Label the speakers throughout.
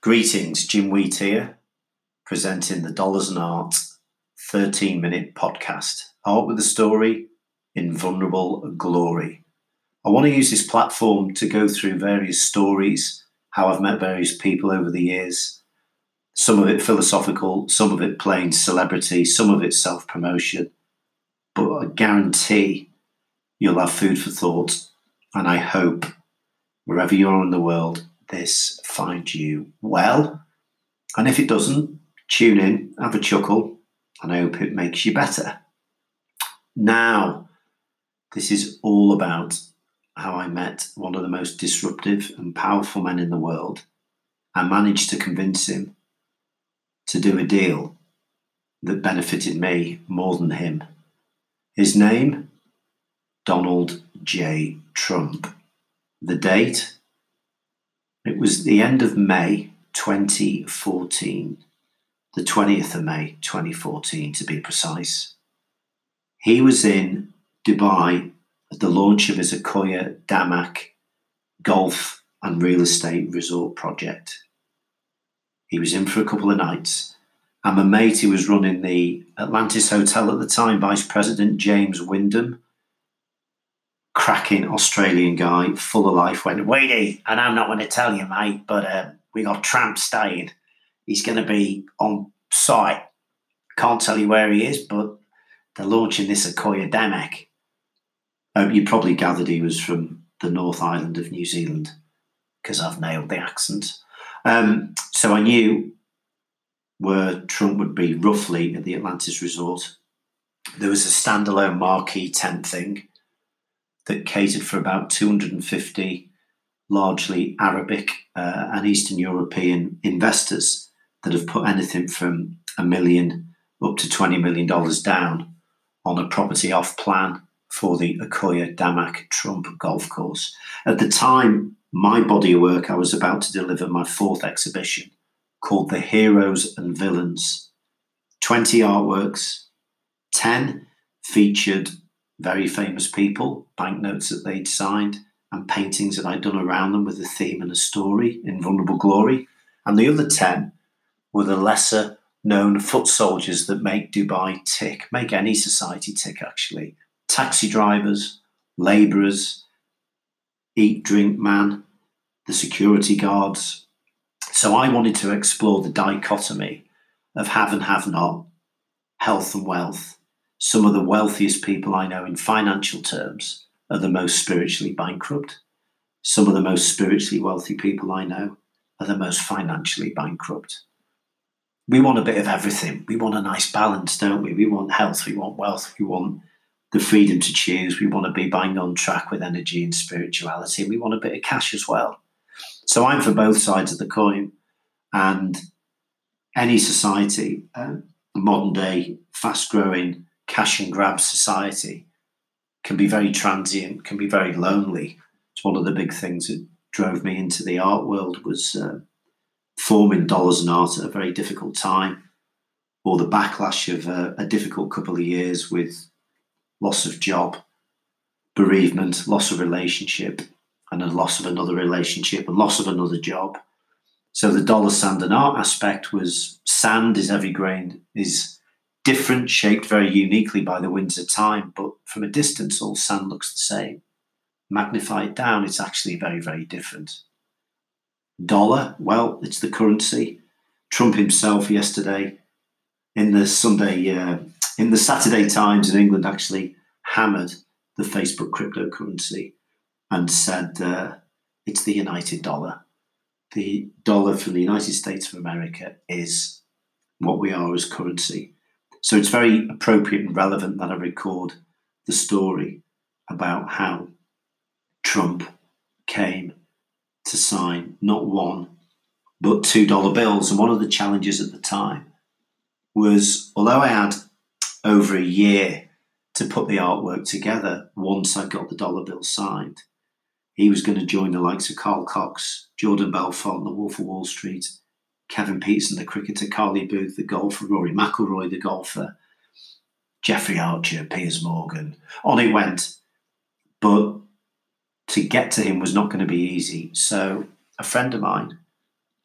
Speaker 1: Greetings, Jim Wheat here, presenting the Dollars and Art 13-minute podcast. Art with a story in vulnerable glory. I want to use this platform to go through various stories, how I've met various people over the years, some of it philosophical, some of it plain celebrity, some of it self-promotion. But I guarantee you'll have food for thought, and I hope, wherever you are in the world, this finds you well. And if it doesn't, tune in, have a chuckle, and I hope it makes you better. Now, this is all about how I met one of the most disruptive and powerful men in the world. I managed to convince him to do a deal that benefited me more than him. His name, Donald J. Trump. The date, it was the end of May 2014, the 20th of May 2014 to be precise. He was in Dubai at the launch of his Akhoya Damak golf and real estate resort project. He was in for a couple of nights, and my mate who was running the Atlantis Hotel at the time, Vice President James Wyndham, cracking Australian guy, full of life, went, "Wadey, and I'm not going to tell you, mate, but we got Trump staying. He's going to be on site. Can't tell you where he is, but they're launching this Akhoya Damak." You probably gathered he was from the North Island of New Zealand, because I've nailed the accent. So I knew where Trump would be roughly at the Atlantis Resort. There was a standalone marquee tent thing that catered for about 250 largely Arabic and Eastern European investors that have put anything from $1 million up to $20 million down on a property off plan for the Akhoya Damak Trump golf course. At the time, my body of work, I was about to deliver my fourth exhibition called The Heroes and Villains. 20 artworks, 10 featured very famous people, banknotes that they'd signed, and paintings that I'd done around them with a theme and a story in vulnerable glory. And the other 10 were the lesser known foot soldiers that make Dubai tick, make any society tick actually. Taxi drivers, labourers, eat, drink man, the security guards. So I wanted to explore the dichotomy of have and have not, health and wealth. Some of the wealthiest people I know in financial terms are the most spiritually bankrupt. Some of the most spiritually wealthy people I know are the most financially bankrupt. We want a bit of everything. We want a nice balance, don't we? We want health, we want wealth, we want the freedom to choose. We want to be bang on track with energy and spirituality. And we want a bit of cash as well. So I'm for both sides of the coin. And any society, modern day, fast growing, cash and grab society, can be very transient, can be very lonely. It's one of the big things that drove me into the art world was forming Dollars and Art at a very difficult time, or the backlash of a difficult couple of years with loss of job, bereavement, loss of relationship, and a loss of another relationship, and loss of another job. So the dollar, sand and art aspect was sand is every grain, is different, shaped very uniquely by the winds of time, but from a distance, all sand looks the same. Magnify it down, it's actually very, very different. Dollar, well, it's the currency. Trump himself yesterday in the Saturday Times in England actually hammered the Facebook cryptocurrency and said it's the United Dollar. The dollar from the United States of America is what we are as currency. So it's very appropriate and relevant that I record the story about how Trump came to sign not one, but $2 bills. And one of the challenges at the time was, although I had over a year to put the artwork together, once I got the dollar bill signed, he was going to join the likes of Carl Cox, Jordan Belfont, The Wolf of Wall Street, Kevin Peterson, the cricketer, Carly Booth, the golfer, Rory McIlroy, the golfer, Jeffrey Archer, Piers Morgan. On it went. But to get to him was not going to be easy. So a friend of mine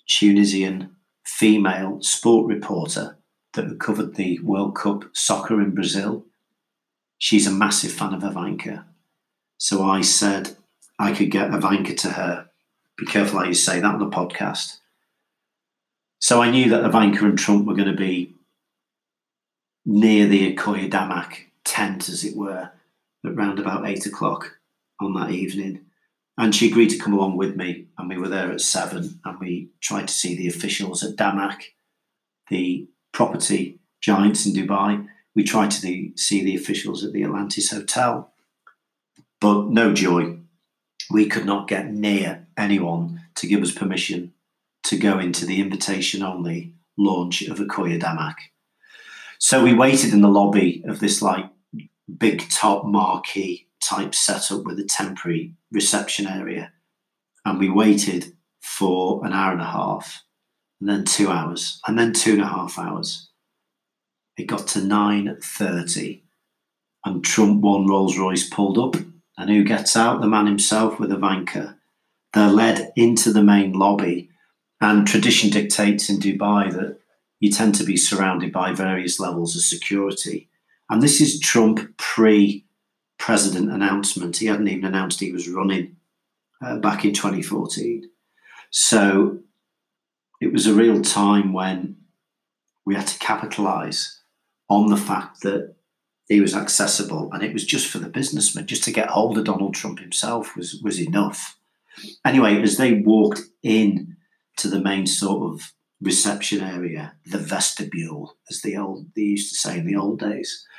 Speaker 1: Tunisian female sport reporter that covered the World Cup soccer in Brazil. She's a massive fan of Ivanka. So I said I could get Ivanka to her. Be careful how you say that on the podcast. So I knew that Ivanka and Trump were going to be near the Akoya Damak tent, as it were, at round about 8 o'clock on that evening. And she agreed to come along with me, and we were there at 7, and we tried to see the officials at Damak, the property giants in Dubai. We tried to see the officials at the Atlantis Hotel, but no joy. We could not get near anyone to give us permission to go into the invitation-only launch of Akoya Damak. So we waited in the lobby of this big top marquee type setup with a temporary reception area. And we waited for an hour and a half, and then 2 hours, and then 2.5 hours. It got to 9:30, and Trump 1 Rolls Royce pulled up. And who gets out? The man himself with Ivanka. They're led into the main lobby. And tradition dictates in Dubai that you tend to be surrounded by various levels of security. And this is Trump pre-president announcement. He hadn't even announced he was running back in 2014. So it was a real time when we had to capitalise on the fact that he was accessible, and it was just for the businessman. Just to get hold of Donald Trump himself was enough. Anyway, as they walked in to the main sort of reception area, the vestibule, as they used to say in the old days,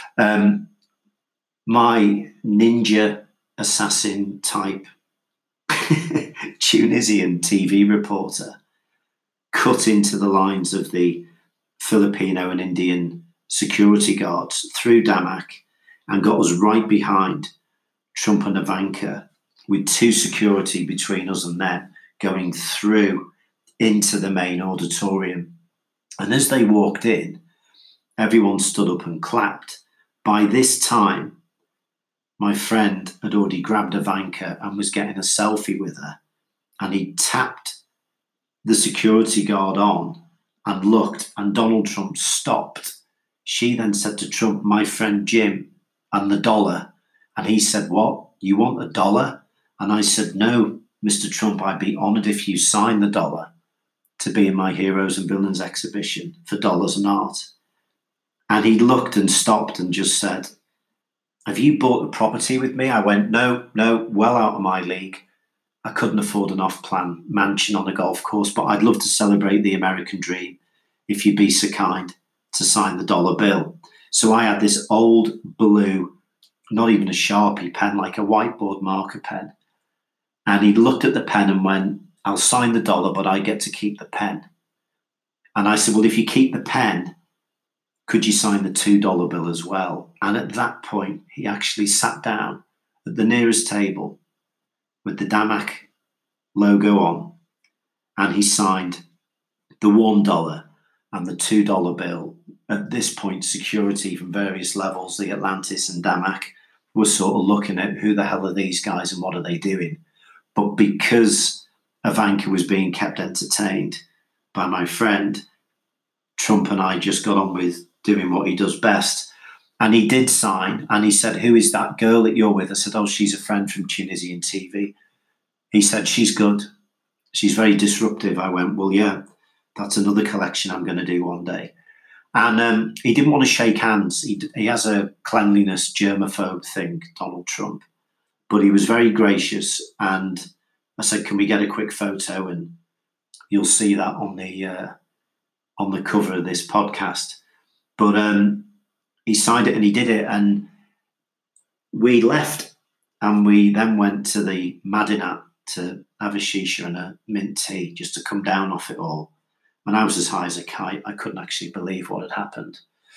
Speaker 1: my ninja assassin type Tunisian TV reporter cut into the lines of the Filipino and Indian security guards through Damak and got us right behind Trump and Ivanka, with 2 security between us and them, going through into the main auditorium. And as they walked in, everyone stood up and clapped. By this time, my friend had already grabbed Ivanka and was getting a selfie with her. And he tapped the security guard on and looked, and Donald Trump stopped. She then said to Trump, "My friend Jim, and the dollar." And he said, "What? You want $1?" And I said, "No, Mr. Trump, I'd be honoured if you signed the dollar to be in my Heroes and Villains exhibition for dollars and art." And he looked and stopped and just said, "Have you bought a property with me?" I went, no, well out of my league. I couldn't afford an off-plan mansion on a golf course, but I'd love to celebrate the American dream if you'd be so kind to sign the dollar bill. So I had this old blue, not even a Sharpie pen, like a whiteboard marker pen. And he looked at the pen and went, "I'll sign the dollar, but I get to keep the pen." And I said, "Well, if you keep the pen, could you sign the $2 bill as well?" And at that point, he actually sat down at the nearest table with the Damak logo on, and he signed the $1 and the $2 bill. At this point, security from various levels, the Atlantis and Damak, was sort of looking at who the hell are these guys and what are they doing? But because Ivanka was being kept entertained by my friend, Trump and I just got on with doing what he does best. And he did sign, and he said, "Who is that girl that you're with?" I said, "Oh, she's a friend from Tunisian TV." He said, "She's good. She's very disruptive." I went, "Well, yeah, that's another collection I'm going to do one day." And he didn't want to shake hands. He has a cleanliness germaphobe thing, Donald Trump. But he was very gracious. And I said, "Can we get a quick photo?" And you'll see that on the cover of this podcast. But he signed it and he did it. And we left. And we then went to the Madinat to have a shisha and a mint tea just to come down off it all. And I was as high as a kite. I couldn't actually believe what had happened.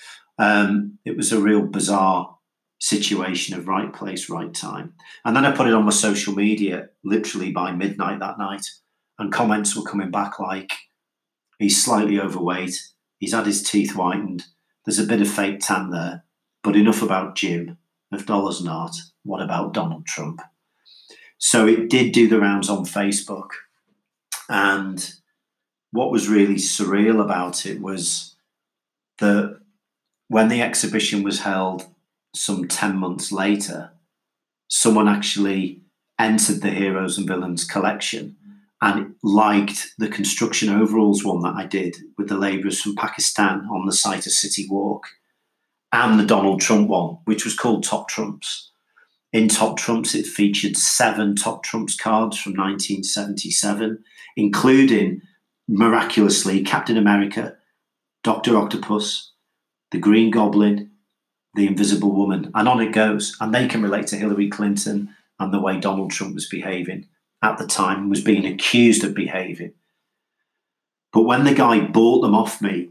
Speaker 1: It was a real bizarre situation of right place, right time. And then I put it on my social media literally by midnight that night. And comments were coming back like, "He's slightly overweight. He's had his teeth whitened. There's a bit of fake tan there. But enough about Jim of Dollars and Art. What about Donald Trump?" So it did do the rounds on Facebook. And what was really surreal about it was that when the exhibition was held some 10 months later, someone actually entered the Heroes and Villains collection and liked the construction overalls one that I did with the labourers from Pakistan on the site of City Walk, and the Donald Trump one, which was called Top Trumps. In Top Trumps, it featured 7 Top Trumps cards from 1977, including, miraculously, Captain America, Dr. Octopus, the Green Goblin, the Invisible Woman, and on it goes. And they can relate to Hillary Clinton and the way Donald Trump was behaving at the time, was being accused of behaving. But when the guy bought them off me,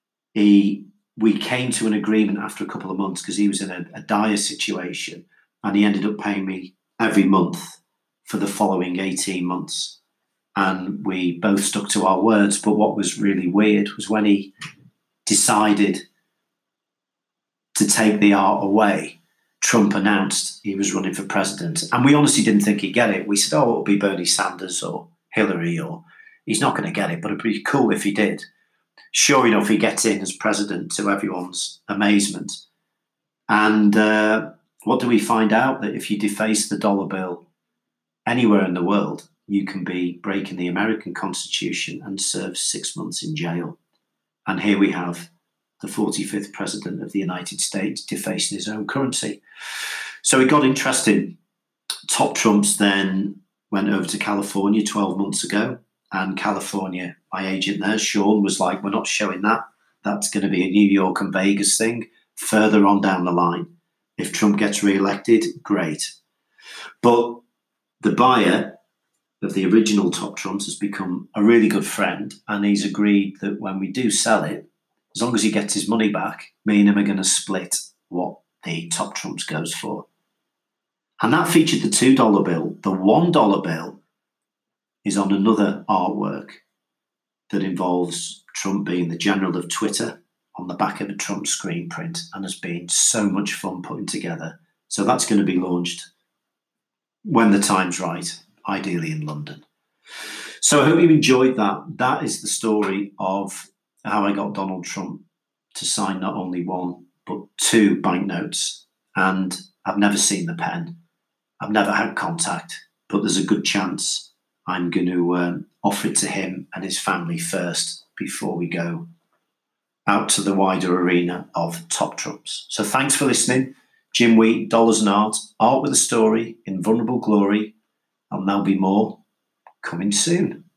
Speaker 1: we came to an agreement after a couple of months, because he was in a dire situation, and he ended up paying me every month for the following 18 months. And we both stuck to our words. But what was really weird was when he decided to take the art away, Trump announced he was running for president. And we honestly didn't think he'd get it. We said, oh, it'll be Bernie Sanders or Hillary, or he's not going to get it, but it'd be cool if he did. Sure enough, he gets in as president, to everyone's amazement. And what do we find out? That if you deface the dollar bill anywhere in the world, you can be breaking the American Constitution and serve 6 months in jail. And here we have the 45th president of the United States defacing his own currency. So it got interesting. Top Trumps then went over to California 12 months ago. And California, my agent there, Sean, was like, we're not showing that. That's going to be a New York and Vegas thing further on down the line. If Trump gets re-elected, great. But the buyer of the original Top Trumps has become a really good friend, and he's agreed that when we do sell it, as long as he gets his money back, me and him are going to split what the Top Trumps goes for. And that featured the $2 bill. The $1 bill is on another artwork that involves Trump being the general of Twitter on the back of a Trump screen print, and has been so much fun putting together. So that's going to be launched when the time's right, ideally in London. So I hope you enjoyed that. That is the story of how I got Donald Trump to sign not only 1, but 2 banknotes. And I've never seen the pen. I've never had contact, but there's a good chance I'm going to offer it to him and his family first before we go out to the wider arena of Top Trumps. So thanks for listening. Jim Wheat, Dollars and Art, art with a story in vulnerable glory, and there'll be more coming soon.